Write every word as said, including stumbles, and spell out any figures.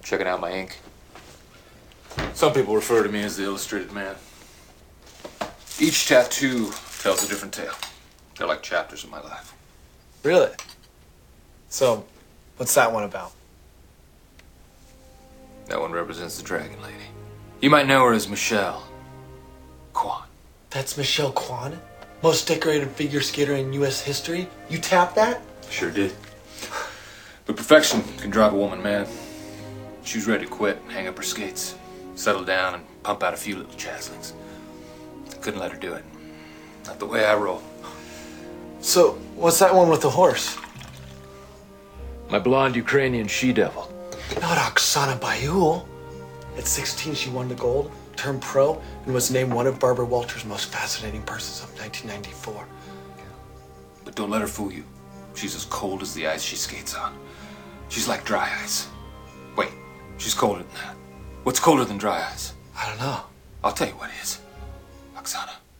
Checking out my ink. Some people refer to me as the Illustrated Man. Each tattoo tells a different tale. They're like chapters of my life. Really? So, what's that one about? That one represents the Dragon Lady. You might know her as Michelle Kwan. That's Michelle Kwan? Most decorated figure skater in U S history? You tapped that? Sure did. But perfection can drive a woman mad. She was ready to quit and hang up her skates, settle down and pump out a few little chaslings. I couldn't let her do it. Not the way I roll. So, what's that one with the horse? My blonde Ukrainian she-devil. Not Oksana Bayul. At sixteen, she won the gold, turned pro, and was named one of Barbara Walters' most fascinating persons of nineteen ninety-four. But don't let her fool you. She's as cold as the ice she skates on. She's like dry ice. Wait, she's colder than that. What's colder than dry ice? I don't know. I'll tell you what is. Oksana.